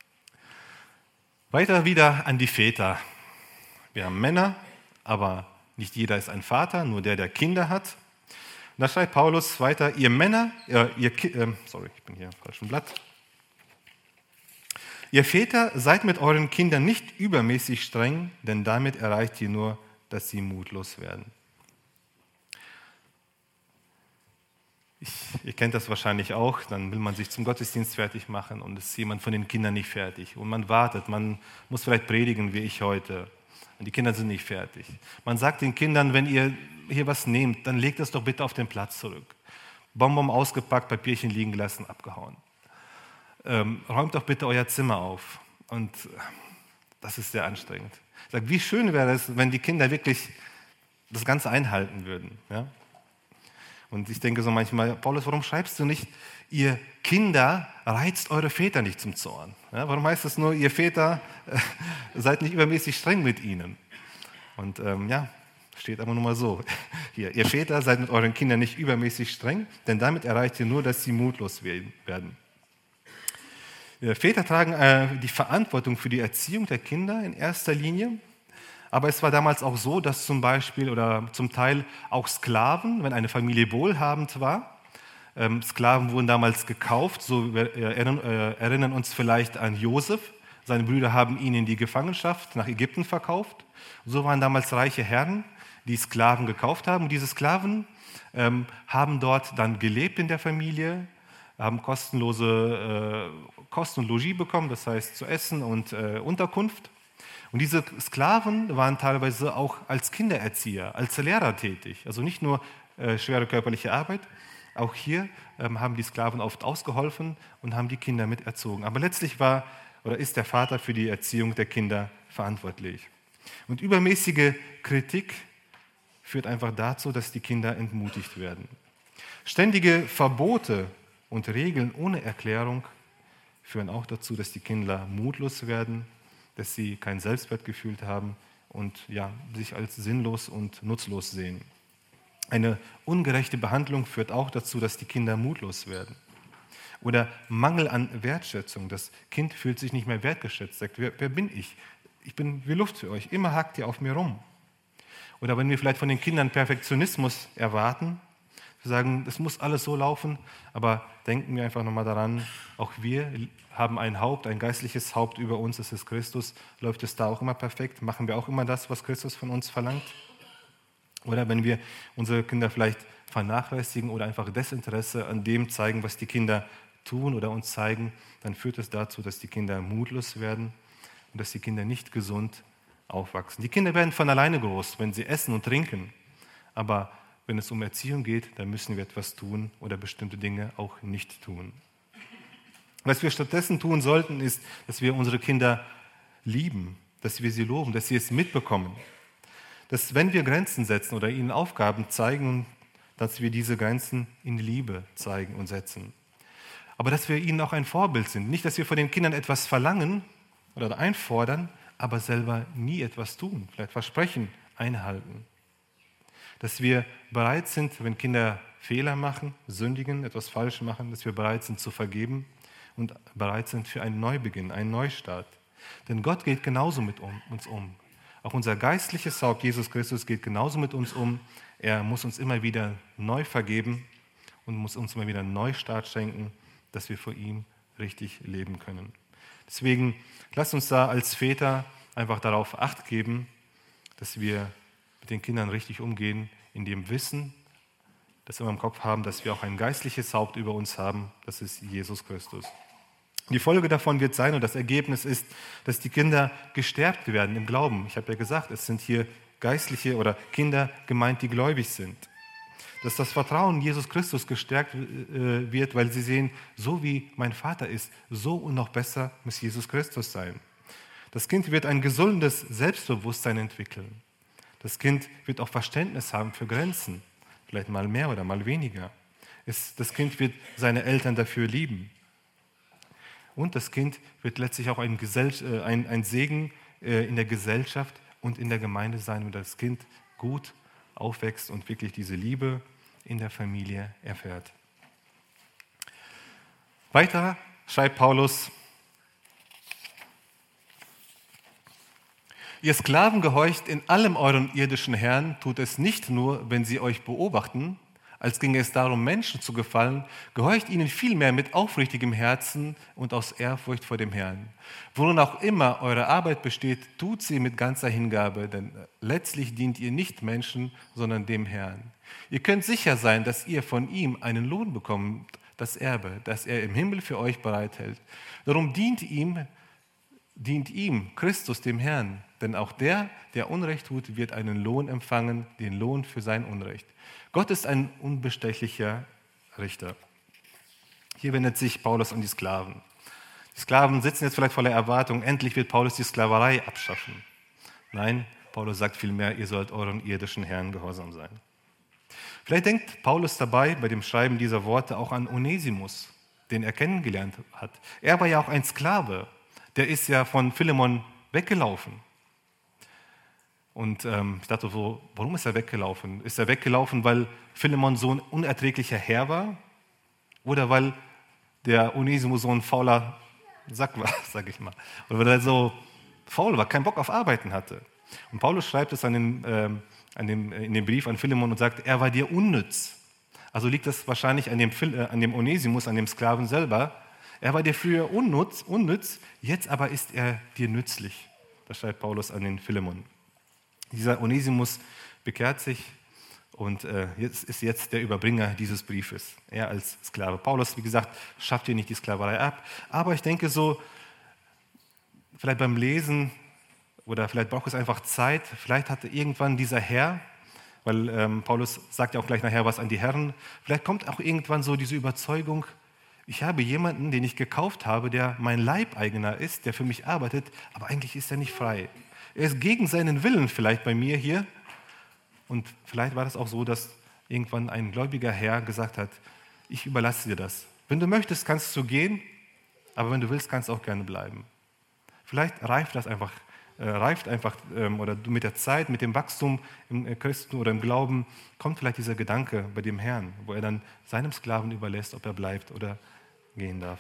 Weiter wieder an die Väter. Wir haben Männer, aber nicht jeder ist ein Vater, nur der, der Kinder hat. Und da schreibt Paulus weiter, ihr Männer, äh, ihr, äh, sorry, ich bin hier im falschen Blatt. Ihr Väter, seid mit euren Kindern nicht übermäßig streng, denn damit erreicht ihr nur, dass sie mutlos werden. Ich, ihr kennt das wahrscheinlich auch, dann will man sich zum Gottesdienst fertig machen und es ist jemand von den Kindern nicht fertig. Und man wartet, man muss vielleicht predigen wie ich heute und die Kinder sind nicht fertig. Man sagt den Kindern, wenn ihr hier was nehmt, dann legt es doch bitte auf den Platz zurück. Bonbon ausgepackt, Papierchen liegen gelassen, abgehauen. Ähm, räumt doch bitte euer Zimmer auf. Und das ist sehr anstrengend. Ich sage, wie schön wäre es, wenn die Kinder wirklich das Ganze einhalten würden. Ja? Und ich denke so manchmal, Paulus, warum schreibst du nicht, ihr Kinder, reizt eure Väter nicht zum Zorn? Ja, warum heißt es nur, ihr Väter, äh, seid nicht übermäßig streng mit ihnen? Und ähm, ja, steht aber nur mal so. Hier, ihr Väter, seid mit euren Kindern nicht übermäßig streng, denn damit erreicht ihr nur, dass sie mutlos werden. Väter tragen äh, die Verantwortung für die Erziehung der Kinder in erster Linie. Aber es war damals auch so, dass zum Beispiel oder zum Teil auch Sklaven, wenn eine Familie wohlhabend war, ähm, Sklaven wurden damals gekauft, so wir erinnern, äh, erinnern uns vielleicht an Josef. Seine Brüder haben ihn in die Gefangenschaft nach Ägypten verkauft. So waren damals reiche Herren, die Sklaven gekauft haben. Und diese Sklaven ähm, haben dort dann gelebt in der Familie, haben kostenlose äh, Kost und Logis bekommen, das heißt zu essen und äh, Unterkunft. Und diese Sklaven waren teilweise auch als Kindererzieher, als Lehrer tätig. Also nicht nur äh, schwere körperliche Arbeit, auch hier ähm, haben die Sklaven oft ausgeholfen und haben die Kinder mit erzogen. Aber letztlich war oder ist der Vater für die Erziehung der Kinder verantwortlich. Und übermäßige Kritik führt einfach dazu, dass die Kinder entmutigt werden. Ständige Verbote und Regeln ohne Erklärung führen auch dazu, dass die Kinder mutlos werden, dass sie kein Selbstwertgefühl haben und ja, sich als sinnlos und nutzlos sehen. Eine ungerechte Behandlung führt auch dazu, dass die Kinder mutlos werden. Oder Mangel an Wertschätzung. Das Kind fühlt sich nicht mehr wertgeschätzt, sagt, wer, wer bin ich? Ich bin wie Luft für euch, immer hakt ihr auf mir rum. Oder wenn wir vielleicht von den Kindern Perfektionismus erwarten, wir sagen, es muss alles so laufen, aber denken wir einfach nochmal daran, auch wir haben ein Haupt, ein geistliches Haupt über uns, das ist Christus. Läuft es da auch immer perfekt? Machen wir auch immer das, was Christus von uns verlangt? Oder wenn wir unsere Kinder vielleicht vernachlässigen oder einfach Desinteresse an dem zeigen, was die Kinder tun oder uns zeigen, dann führt es dazu, dass die Kinder mutlos werden und dass die Kinder nicht gesund aufwachsen. Die Kinder werden von alleine groß, wenn sie essen und trinken. Aber wenn es um Erziehung geht, dann müssen wir etwas tun oder bestimmte Dinge auch nicht tun. Was wir stattdessen tun sollten, ist, dass wir unsere Kinder lieben, dass wir sie loben, dass sie es mitbekommen. Dass wenn wir Grenzen setzen oder ihnen Aufgaben zeigen, dass wir diese Grenzen in Liebe zeigen und setzen. Aber dass wir ihnen auch ein Vorbild sind. Nicht, dass wir von den Kindern etwas verlangen oder einfordern, aber selber nie etwas tun, vielleicht Versprechen einhalten. Dass wir bereit sind, wenn Kinder Fehler machen, sündigen, etwas falsch machen, dass wir bereit sind zu vergeben und bereit sind für einen Neubeginn, einen Neustart. Denn Gott geht genauso mit uns um. Auch unser geistliches Haupt, Jesus Christus, geht genauso mit uns um. Er muss uns immer wieder neu vergeben und muss uns immer wieder einen Neustart schenken, dass wir vor ihm richtig leben können. Deswegen lasst uns da als Väter einfach darauf Acht geben, dass wir mit den Kindern richtig umgehen, in dem Wissen, dass wir im Kopf haben, dass wir auch ein geistliches Haupt über uns haben, das ist Jesus Christus. Die Folge davon wird sein, und das Ergebnis ist, dass die Kinder gestärkt werden im Glauben. Ich habe ja gesagt, es sind hier Geistliche oder Kinder gemeint, die gläubig sind. Dass das Vertrauen in Jesus Christus gestärkt wird, weil sie sehen, so wie mein Vater ist, so und noch besser muss Jesus Christus sein. Das Kind wird ein gesundes Selbstbewusstsein entwickeln. Das Kind wird auch Verständnis haben für Grenzen, vielleicht mal mehr oder mal weniger. Es, das Kind wird seine Eltern dafür lieben. Und das Kind wird letztlich auch ein, Gesell, ein, ein Segen in der Gesellschaft und in der Gemeinde sein, wenn das Kind gut aufwächst und wirklich diese Liebe in der Familie erfährt. Weiter schreibt Paulus: Ihr Sklaven gehorcht in allem euren irdischen Herrn, tut es nicht nur, wenn sie euch beobachten, als ginge es darum, Menschen zu gefallen, gehorcht ihnen vielmehr mit aufrichtigem Herzen und aus Ehrfurcht vor dem Herrn. Worin auch immer eure Arbeit besteht, tut sie mit ganzer Hingabe, denn letztlich dient ihr nicht Menschen, sondern dem Herrn. Ihr könnt sicher sein, dass ihr von ihm einen Lohn bekommt, das Erbe, das er im Himmel für euch bereithält. Darum dient ihm, dient ihm, Christus, dem Herrn, denn auch der, der Unrecht tut, wird einen Lohn empfangen, den Lohn für sein Unrecht. Gott ist ein unbestechlicher Richter. Hier wendet sich Paulus an die Sklaven. Die Sklaven sitzen jetzt vielleicht voller Erwartung, endlich wird Paulus die Sklaverei abschaffen. Nein, Paulus sagt vielmehr, ihr sollt euren irdischen Herrn gehorsam sein. Vielleicht denkt Paulus dabei bei dem Schreiben dieser Worte auch an Onesimus, den er kennengelernt hat. Er war ja auch ein Sklave, der ist ja von Philemon weggelaufen. Und ähm, ich dachte so, warum ist er weggelaufen? Ist er weggelaufen, weil Philemon so ein unerträglicher Herr war? Oder weil der Onesimus so ein fauler Sack war, sag ich mal? Oder weil er so faul war, keinen Bock auf Arbeiten hatte? Und Paulus schreibt es an den, ähm, an dem, in dem Brief an Philemon und sagt, er war dir unnütz. Also liegt das wahrscheinlich an dem, äh, an dem Onesimus, an dem Sklaven selber. Er war dir früher unnütz, unnütz, jetzt aber ist er dir nützlich. Das schreibt Paulus an den Philemon. Dieser Onesimus bekehrt sich und äh, jetzt ist jetzt der Überbringer dieses Briefes, er als Sklave. Paulus, wie gesagt, schafft hier nicht die Sklaverei ab, aber ich denke so, vielleicht beim Lesen oder vielleicht braucht es einfach Zeit, vielleicht hatte irgendwann dieser Herr, weil ähm, Paulus sagt ja auch gleich nachher was an die Herren, vielleicht kommt auch irgendwann so diese Überzeugung, ich habe jemanden, den ich gekauft habe, der mein Leibeigener ist, der für mich arbeitet, aber eigentlich ist er nicht frei. Er ist gegen seinen Willen vielleicht bei mir hier. Und vielleicht war das auch so, dass irgendwann ein gläubiger Herr gesagt hat, ich überlasse dir das. Wenn du möchtest, kannst du gehen, aber wenn du willst, kannst du auch gerne bleiben. Vielleicht reift das einfach äh, reift einfach, ähm, oder du mit der Zeit, mit dem Wachstum im äh, Christen oder im Glauben, kommt vielleicht dieser Gedanke bei dem Herrn, wo er dann seinem Sklaven überlässt, ob er bleibt oder gehen darf.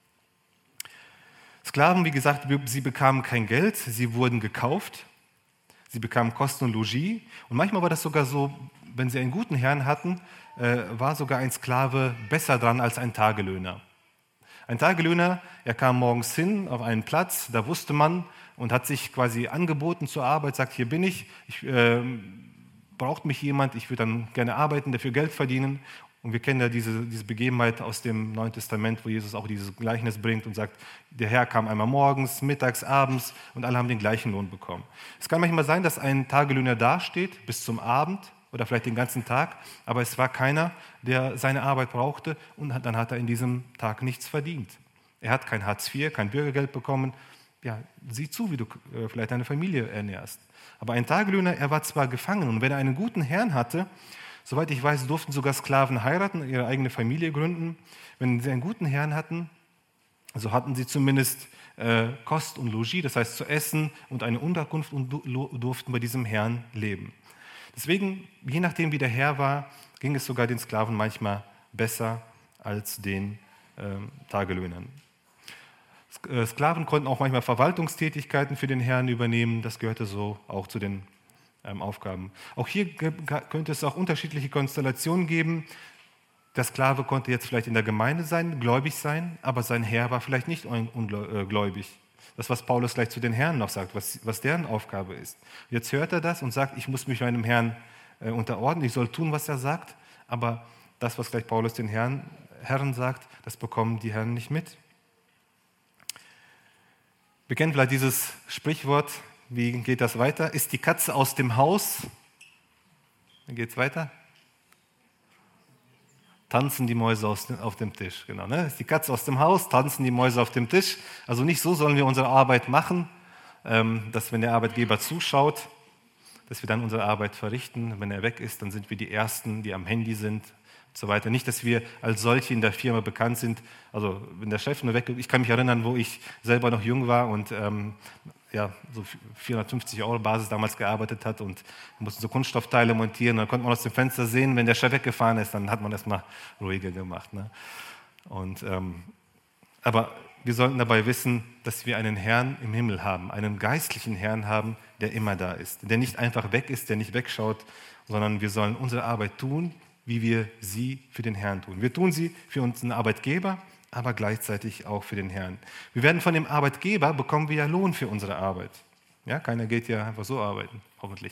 Sklaven, wie gesagt, sie bekamen kein Geld, sie wurden gekauft, sie bekamen Kosten und Logis. Und manchmal war das sogar so, wenn sie einen guten Herrn hatten, äh, war sogar ein Sklave besser dran als ein Tagelöhner. Ein Tagelöhner, er kam morgens hin auf einen Platz, da wusste man und hat sich quasi angeboten zur Arbeit, sagt, hier bin ich, ich äh, braucht mich jemand, ich würde dann gerne arbeiten, dafür Geld verdienen. Und wir kennen ja diese, diese Begebenheit aus dem Neuen Testament, wo Jesus auch dieses Gleichnis bringt und sagt, der Herr kam einmal morgens, mittags, abends und alle haben den gleichen Lohn bekommen. Es kann manchmal sein, dass ein Tagelöhner dasteht bis zum Abend oder vielleicht den ganzen Tag, aber es war keiner, der seine Arbeit brauchte und dann hat er in diesem Tag nichts verdient. Er hat kein Hartz vier, kein Bürgergeld bekommen. Ja, sieh zu, wie du äh, vielleicht deine Familie ernährst. Aber ein Tagelöhner, er war zwar gefangen und wenn er einen guten Herrn hatte, soweit ich weiß, durften sogar Sklaven heiraten, ihre eigene Familie gründen. Wenn sie einen guten Herrn hatten, so hatten sie zumindest äh, Kost und Logis, das heißt zu essen und eine Unterkunft und durften bei diesem Herrn leben. Deswegen, je nachdem wie der Herr war, ging es sogar den Sklaven manchmal besser als den äh, Tagelöhnern. Sklaven konnten auch manchmal Verwaltungstätigkeiten für den Herrn übernehmen, das gehörte so auch zu den ähm, Aufgaben. Auch hier g- könnte es auch unterschiedliche Konstellationen geben. Der Sklave konnte jetzt vielleicht in der Gemeinde sein, gläubig sein, aber sein Herr war vielleicht nicht ungläubig. Das, was Paulus gleich zu den Herren noch sagt, was, was deren Aufgabe ist. Jetzt hört er das und sagt, ich muss mich meinem Herrn äh, unterordnen, ich soll tun, was er sagt, aber das, was gleich Paulus den Herren, Herren sagt, das bekommen die Herren nicht mit. Wir kennen vielleicht dieses Sprichwort, wie geht das weiter? Ist die Katze aus dem Haus? Wie geht es weiter? Tanzen die Mäuse aus, auf dem Tisch. Genau, ne? Ist die Katze aus dem Haus, tanzen die Mäuse auf dem Tisch. Also nicht so sollen wir unsere Arbeit machen, ähm, dass wenn der Arbeitgeber zuschaut, dass wir dann unsere Arbeit verrichten. Wenn er weg ist, dann sind wir die Ersten, die am Handy sind und so weiter. Nicht, dass wir als solche in der Firma bekannt sind. Also wenn der Chef nur weg ist, ich kann mich erinnern, wo ich selber noch jung war und ähm, ja, so vierhundertfünfzig Euro Basis damals gearbeitet hat und wir mussten so Kunststoffteile montieren. Dann konnte man aus dem Fenster sehen, wenn der Chef weggefahren ist, dann hat man das mal ruhiger gemacht. Ne? Und, ähm, aber wir sollten dabei wissen, dass wir einen Herrn im Himmel haben, einen geistlichen Herrn haben, der immer da ist, der nicht einfach weg ist, der nicht wegschaut, sondern wir sollen unsere Arbeit tun, wie wir sie für den Herrn tun. Wir tun sie für unseren Arbeitgeber, aber gleichzeitig auch für den Herrn. Wir werden von dem Arbeitgeber, bekommen wir ja Lohn für unsere Arbeit. Ja, keiner geht ja einfach so arbeiten, hoffentlich.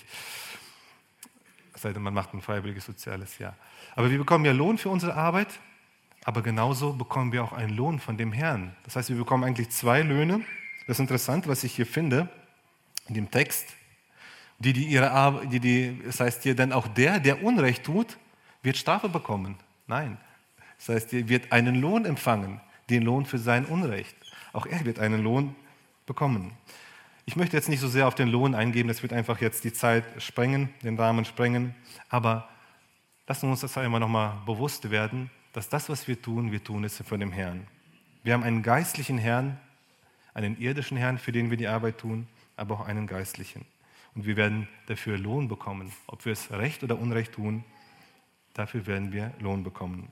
Es sei denn, man macht ein freiwilliges soziales Jahr. Aber wir bekommen ja Lohn für unsere Arbeit, aber genauso bekommen wir auch einen Lohn von dem Herrn. Das heißt, wir bekommen eigentlich zwei Löhne. Das ist interessant, was ich hier finde in dem Text. Die, die ihre Arbeit, die, die, das heißt hier dann auch der, der Unrecht tut, wird Strafe bekommen. Nein. Das heißt, er wird einen Lohn empfangen, den Lohn für sein Unrecht. Auch er wird einen Lohn bekommen. Ich möchte jetzt nicht so sehr auf den Lohn eingehen, das wird einfach jetzt die Zeit sprengen, den Rahmen sprengen. Aber lassen wir uns das einmal nochmal bewusst werden, dass das, was wir tun, wir tun es für den Herrn. Wir haben einen geistlichen Herrn, einen irdischen Herrn, für den wir die Arbeit tun, aber auch einen geistlichen. Und wir werden dafür Lohn bekommen. Ob wir es recht oder unrecht tun, dafür werden wir Lohn bekommen.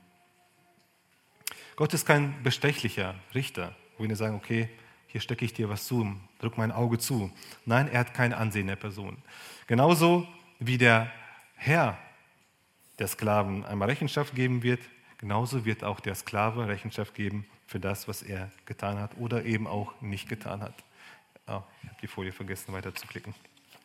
Gott ist kein bestechlicher Richter, wo wir sagen, okay, hier stecke ich dir was zu, drück mein Auge zu. Nein, er hat kein Ansehen der Person. Genauso wie der Herr der Sklaven einmal Rechenschaft geben wird, genauso wird auch der Sklave Rechenschaft geben für das, was er getan hat oder eben auch nicht getan hat. Oh, ich habe die Folie vergessen, weiter zu klicken.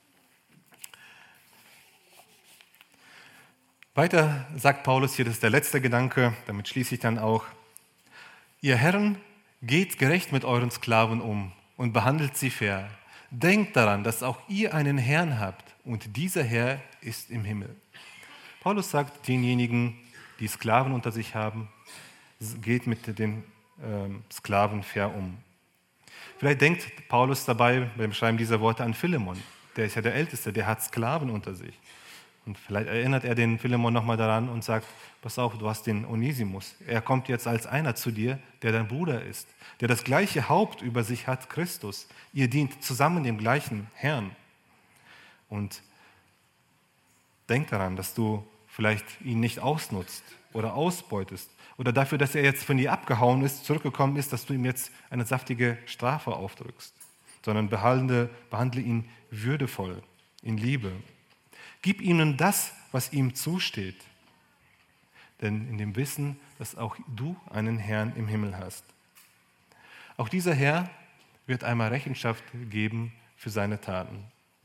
Weiter sagt Paulus hier, das ist der letzte Gedanke, damit schließe ich dann auch. Ihr Herren, geht gerecht mit euren Sklaven um und behandelt sie fair. Denkt daran, dass auch ihr einen Herrn habt und dieser Herr ist im Himmel. Paulus sagt denjenigen, die Sklaven unter sich haben, geht mit den ähm, Sklaven fair um. Vielleicht denkt Paulus dabei beim Schreiben dieser Worte an Philemon. Der ist ja der Älteste, der hat Sklaven unter sich. Und vielleicht erinnert er den Philemon nochmal daran und sagt, pass auf, du hast den Onesimus. Er kommt jetzt als einer zu dir, der dein Bruder ist, der das gleiche Haupt über sich hat, Christus. Ihr dient zusammen dem gleichen Herrn. Und denk daran, dass du vielleicht ihn nicht ausnutzt oder ausbeutest oder dafür, dass er jetzt von dir abgehauen ist, zurückgekommen ist, dass du ihm jetzt eine saftige Strafe aufdrückst, sondern behandle, behandle ihn würdevoll, in Liebe. Gib ihnen das, was ihm zusteht, denn in dem Wissen, dass auch du einen Herrn im Himmel hast. Auch dieser Herr wird einmal Rechenschaft geben für seine Taten.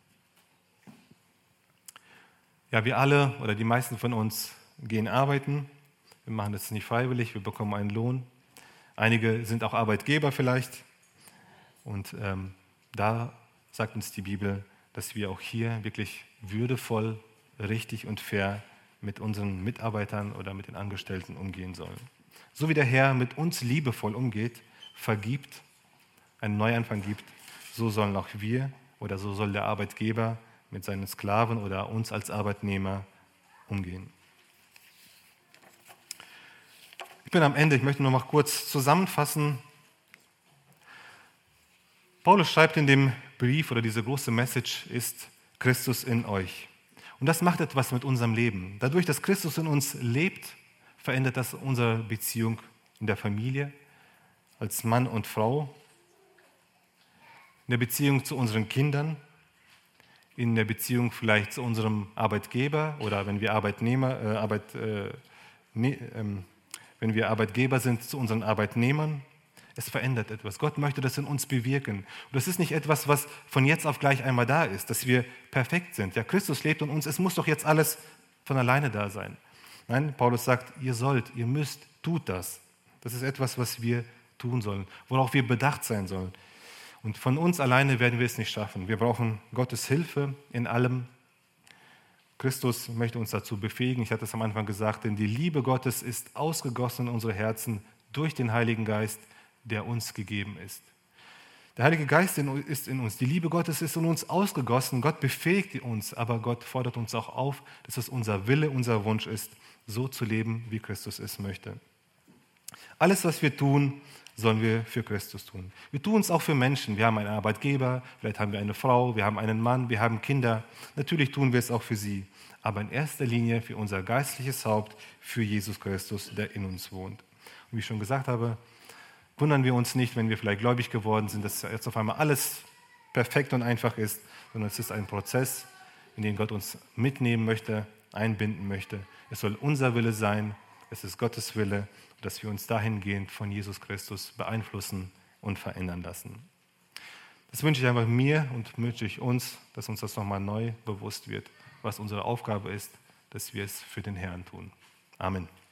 Ja, wir alle oder die meisten von uns gehen arbeiten. Wir machen das nicht freiwillig, wir bekommen einen Lohn. Einige sind auch Arbeitgeber vielleicht. Und ähm, da sagt uns die Bibel, dass wir auch hier wirklich würdevoll, richtig und fair mit unseren Mitarbeitern oder mit den Angestellten umgehen sollen. So wie der Herr mit uns liebevoll umgeht, vergibt, einen Neuanfang gibt, so sollen auch wir oder so soll der Arbeitgeber mit seinen Sklaven oder uns als Arbeitnehmer umgehen. Ich bin am Ende, ich möchte nur noch kurz zusammenfassen. Paulus schreibt in dem Brief oder diese große Message ist Christus in euch. Und das macht etwas mit unserem Leben. Dadurch, dass Christus in uns lebt, verändert das unsere Beziehung in der Familie, als Mann und Frau, in der Beziehung zu unseren Kindern, in der Beziehung vielleicht zu unserem Arbeitgeber oder wenn wir Arbeitnehmer, äh, Arbeit, äh, ne, ähm, wenn wir Arbeitgeber sind, zu unseren Arbeitnehmern. Es verändert etwas. Gott möchte das in uns bewirken. Und das ist nicht etwas, was von jetzt auf gleich einmal da ist, dass wir perfekt sind. Ja, Christus lebt in uns, es muss doch jetzt alles von alleine da sein. Nein, Paulus sagt, ihr sollt, ihr müsst, tut das. Das ist etwas, was wir tun sollen, worauf wir bedacht sein sollen. Und von uns alleine werden wir es nicht schaffen. Wir brauchen Gottes Hilfe in allem. Christus möchte uns dazu befähigen. Ich hatte es am Anfang gesagt, denn die Liebe Gottes ist ausgegossen in unsere Herzen durch den Heiligen Geist, der uns gegeben ist. Der Heilige Geist ist in uns. Die Liebe Gottes ist in uns ausgegossen. Gott befähigt uns, aber Gott fordert uns auch auf, dass es unser Wille, unser Wunsch ist, so zu leben, wie Christus es möchte. Alles, was wir tun, sollen wir für Christus tun. Wir tun es auch für Menschen. Wir haben einen Arbeitgeber, vielleicht haben wir eine Frau, wir haben einen Mann, wir haben Kinder. Natürlich tun wir es auch für sie, aber in erster Linie für unser geistliches Haupt, für Jesus Christus, der in uns wohnt. Und wie ich schon gesagt habe, wundern wir uns nicht, wenn wir vielleicht gläubig geworden sind, dass jetzt auf einmal alles perfekt und einfach ist, sondern es ist ein Prozess, in den Gott uns mitnehmen möchte, einbinden möchte. Es soll unser Wille sein, es ist Gottes Wille, dass wir uns dahingehend von Jesus Christus beeinflussen und verändern lassen. Das wünsche ich einfach mir und wünsche ich uns, dass uns das nochmal neu bewusst wird, was unsere Aufgabe ist, dass wir es für den Herrn tun. Amen.